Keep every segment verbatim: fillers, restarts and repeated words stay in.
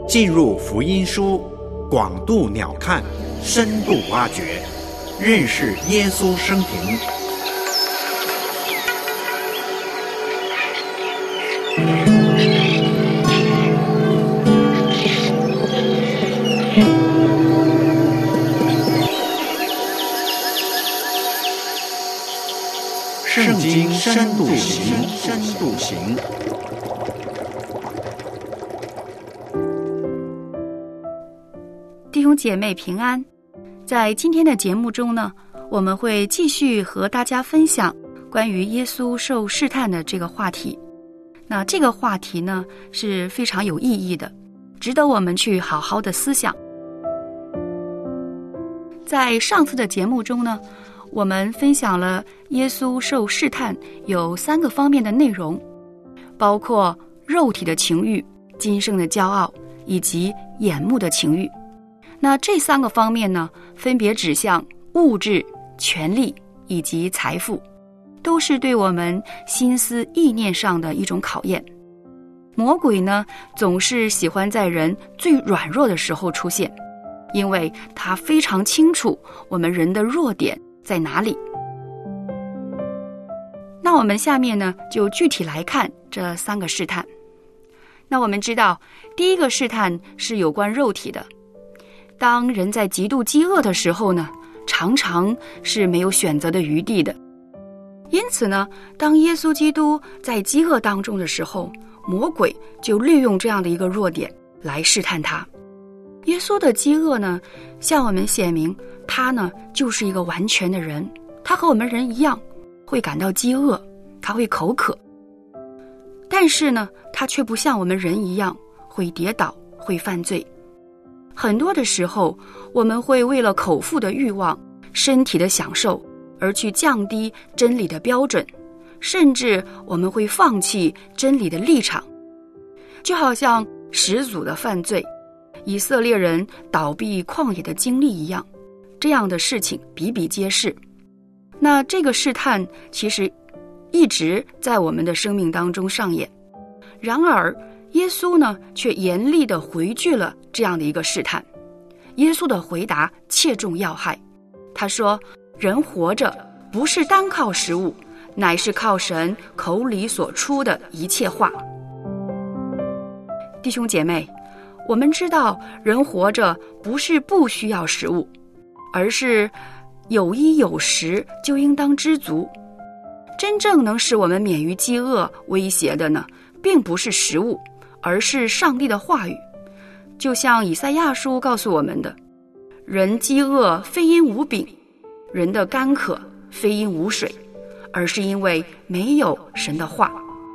进入福音书，广度鸟瞰，深度挖掘，认识耶稣生平。圣经深度行，深度行。 弟兄姐妹平安，在今天的节目中呢，我们会继续和大家分享关于耶稣受试探的这个话题。那这个话题呢是非常有意义的，值得我们去好好的思想。在上次的节目中呢，我们分享了耶稣受试探有三个方面的内容，包括肉体的情欲、今生的骄傲以及眼目的情欲。那这三个方面呢，分别指向物质、权力以及财富，都是对我们心思意念上的一种考验。魔鬼呢，总是喜欢在人最软弱的时候出现，因为他非常清楚我们人的弱点在哪里。那我们下面呢，就具体来看这三个试探。那我们知道，第一个试探是有关肉体的。当人在极度饥饿的时候呢，常常是没有选择的余地的。因此呢，当耶稣基督在饥饿当中的时候，魔鬼就利用这样的一个弱点来试探他。耶稣的饥饿呢，向我们显明他呢就是一个完全的人，他和我们人一样会感到饥饿，他会口渴，但是呢他却不像我们人一样会跌倒，会犯罪。很多的时候，我们会为了口腹的欲望、身体的享受而去降低真理的标准，甚至我们会放弃真理的立场。就好像始祖的犯罪、以色列人倒闭旷野的经历一样，这样的事情比比皆是。那这个试探其实一直在我们的生命当中上演，然而耶稣呢，却严厉地回拒了这样的一个试探。耶稣的回答切中要害，他说：人活着不是单靠食物，乃是靠神口里所出的一切话。弟兄姐妹，我们知道人活着不是不需要食物，而是有衣有食就应当知足。真正能使我们免于饥饿威胁的呢，并不是食物，而是上帝的话语。就像以赛亚书告诉我们的，人饥饿非因无饼，人的干渴非因无水，而是因为没有神的话。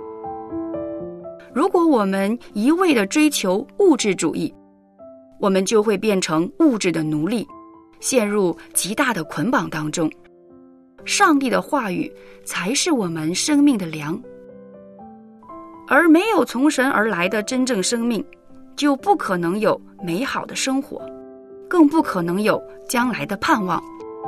如果我们一味地追求物质主义，我们就会变成物质的奴隶，陷入极大的捆绑当中。上帝的话语才是我们生命的粮，而没有从神而来的真正生命，就不可能有美好的生活，更不可能有将来的盼望。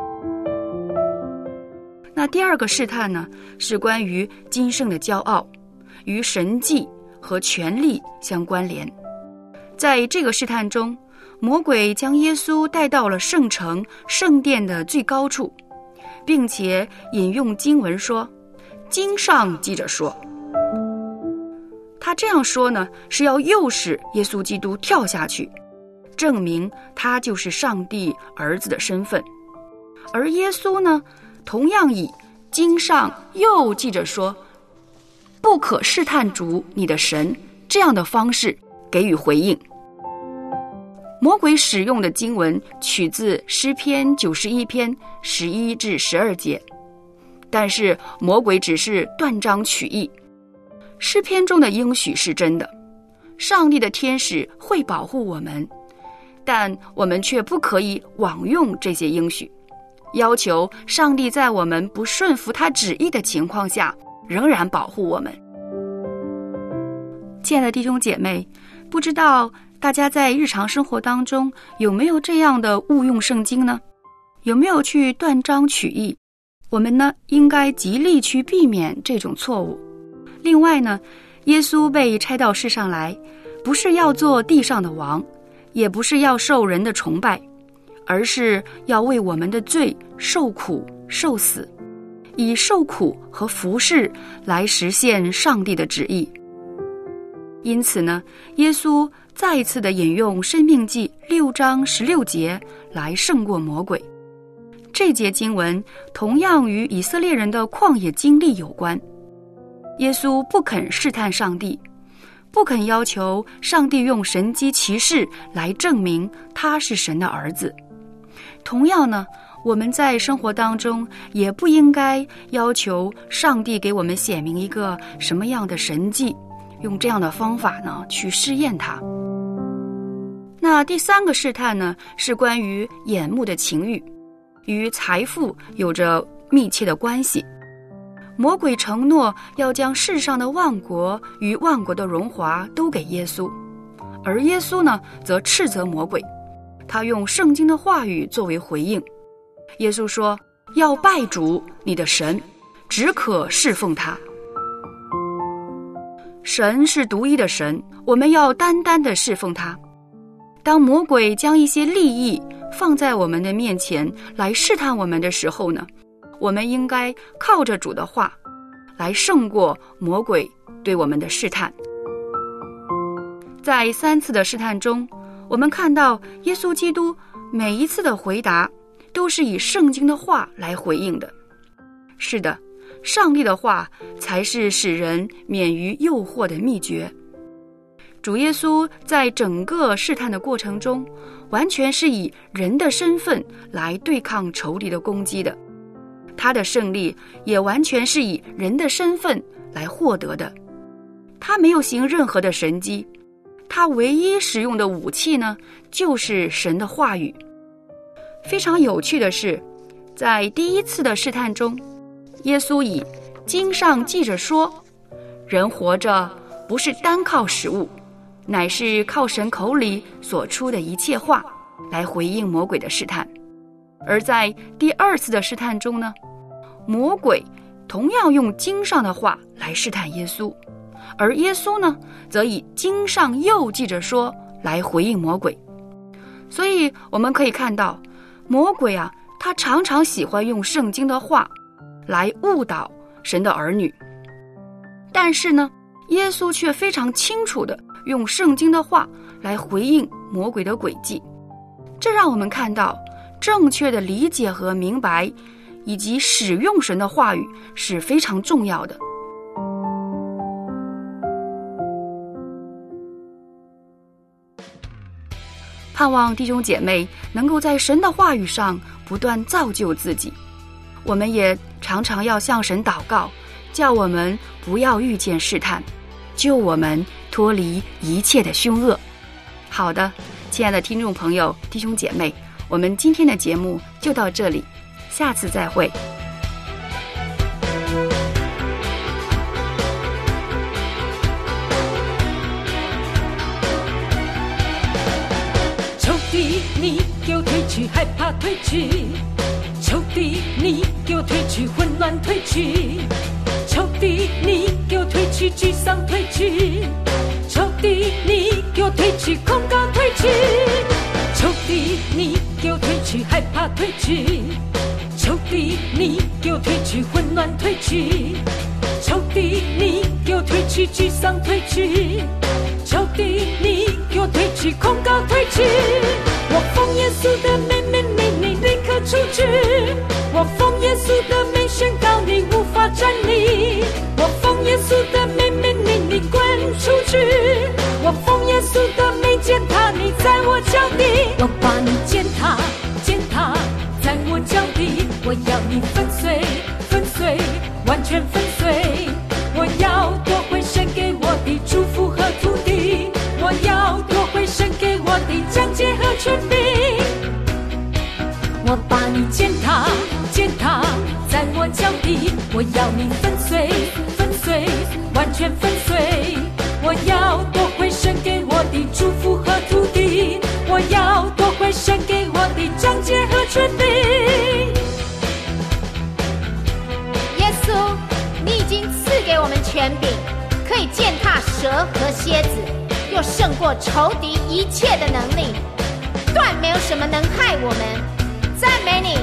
那第二个试探呢，是关于今生的骄傲，与神迹和权力相关联。在这个试探中，魔鬼将耶稣带到了圣城圣殿的最高处，并且引用经文说：经上记着说。他这样说呢，是要诱使耶稣基督跳下去，证明他就是上帝儿子的身份。而耶稣呢，同样以经上又记着说，不可试探主你的神，这样的方式给予回应。魔鬼使用的经文取自诗篇九十一篇十一至十二节，但是魔鬼只是断章取义。诗篇中的应许是真的，上帝的天使会保护我们，但我们却不可以枉用这些应许，要求上帝在我们不顺服他旨意的情况下仍然保护我们。亲爱的弟兄姐妹，不知道大家在日常生活当中有没有这样的误用圣经呢？有没有去断章取义？我们呢，应该极力去避免这种错误。另外呢，耶稣被差到世上来， 不是要做地上的王，也不是要受人的崇拜，而是要为我们的罪受苦受死，以受苦和服侍来实现上帝的旨意。因此呢，耶稣再一次的引用申命记六章十六节来胜过魔鬼。这节经文同样与以色列人的旷野经历有关。耶稣不肯试探上帝，不肯要求上帝用神迹奇事来证明他是神的儿子。同样呢，我们在生活当中也不应该要求上帝给我们显明一个什么样的神迹，用这样的方法呢去试验它。那第三个试探呢，是关于眼目的情欲，与财富有着密切的关系。魔鬼承诺要将世上的万国与万国的荣华都给耶稣，而耶稣呢，则斥责魔鬼。他用圣经的话语作为回应。耶稣说，要拜主你的神，只可侍奉他。神是独一的神，我们要单单的侍奉他。当魔鬼将一些利益放在我们的面前来试探我们的时候呢，我们应该靠着主的话来胜过魔鬼对我们的试探。在三次的试探中，我们看到耶稣基督每一次的回答都是以圣经的话来回应的。是的，上帝的话才是使人免于诱惑的秘诀。主耶稣在整个试探的过程中，完全是以人的身份来对抗仇敌的攻击的。他的胜利也完全是以人的身份来获得的。他没有行任何的神迹，他唯一使用的武器呢，就是神的话语。非常有趣的是，在第一次的试探中，耶稣以经上记着说，人活着不是单靠食物，乃是靠神口里所出的一切话，来回应魔鬼的试探。而在第二次的试探中呢，魔鬼同样用经上的话来试探耶稣，而耶稣呢，则以经上又记着说来回应魔鬼。所以我们可以看到，魔鬼啊，他常常喜欢用圣经的话来误导神的儿女。但是呢，耶稣却非常清楚地用圣经的话来回应魔鬼的诡计。这让我们看到，正确的理解和明白以及使用神的话语是非常重要的。盼望弟兄姐妹能够在神的话语上不断造就自己。我们也常常要向神祷告，叫我们不要遇见试探，救我们脱离一切的凶恶。好的，亲爱的听众朋友、弟兄姐妹，我们今天的节目就到这里，下次再会。 仇敌，你给我退去，害怕退去；仇敌，你给我退去，混乱退去；仇敌，你给我退去，沮丧退去；仇敌，你给我退去，控告退去；仇敌，你给我退去，害怕退去；仇敌，你给我退去，混乱退去；仇敌，你给我退去，沮丧退去；仇敌，你给我退去，控告退去。我奉耶稣的名，命令你立刻出去；我奉耶稣的名宣告你无法站立；我奉耶稣的名，命令你滚出去；我奉耶稣的名践踏你在我脚底，我把你践踏践踏在我脚底，我要你粉碎粉碎完全粉碎，我要夺回神给我的祝福和土地，我要夺回神给我的奖戒和权柄。我把你践踏践踏在我脚底，我要你粉碎粉碎完全粉碎，我要夺回神给我的祝福和土地，我要夺回神给我的奖戒和权柄。 耶稣，你已经赐给我们权柄，可以践踏蛇和蝎子， 又胜过仇敌一切的能力，断没有什么能害我们。赞美你。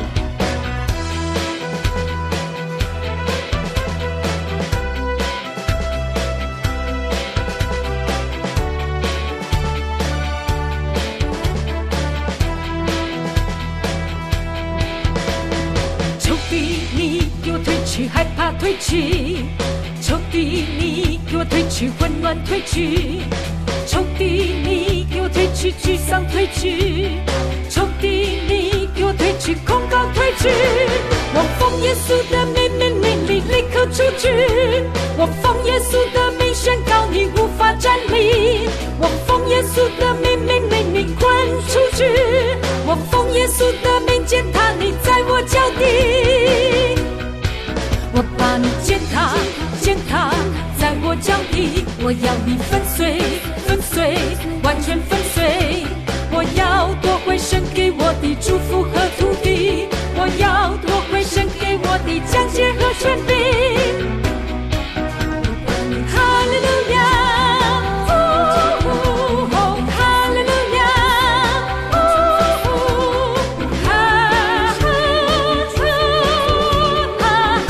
仇敌，你给我退去，害怕退去；仇敌，你给我退去，混乱退去；仇敌，你给我退去，沮丧退去；仇敌，你给我退去，控告退去。我奉耶稣的名命令你立刻出去，我奉耶稣的名宣告你无法站立，我奉耶稣的名命令你滚出去，我奉耶稣的名践踏你在我脚底，我把你践踏践踏在我脚底，我要你粉碎粉碎完全粉碎，我要夺回神给我的祝福和土地，我要夺回神给我的奖戒和权柄。哈利路亚，哦，哈利路亚，哦，哈哈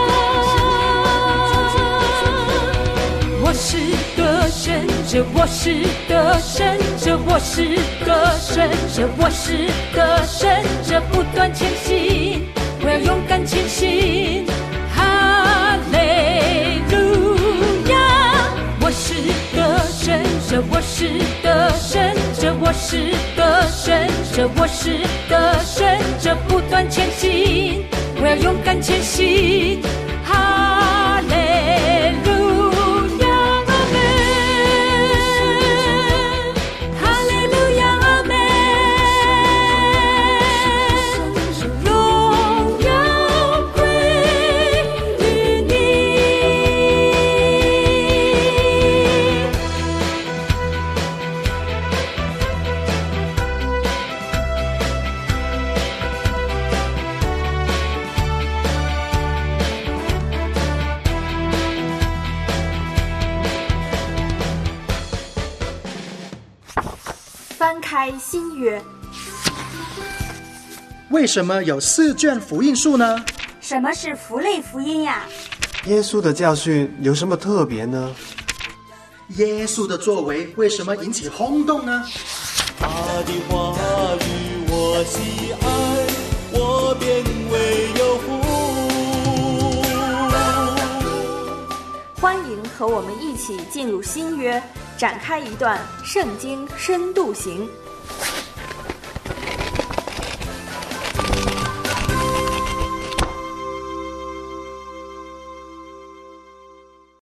哈，我是得胜者，我是得胜者，我是得胜者，我是得胜者，不断前行，我要勇敢前行。哈利路亚，我是得胜者，我是得胜者，我是得胜者，我是得胜者，不断前行，我要勇敢前行。哈利路亚，阿们，哈利路亚，阿们，荣耀归于你。 翻开新约， 为什么有四卷福音书呢？ 什么是福类福音呀？ 耶稣的教训有什么特别呢？ 耶稣的作为为什么引起轰动呢？ 他的话语我喜爱，我便为有福。 欢迎和我们一起进入新约，展开一段圣经深度行。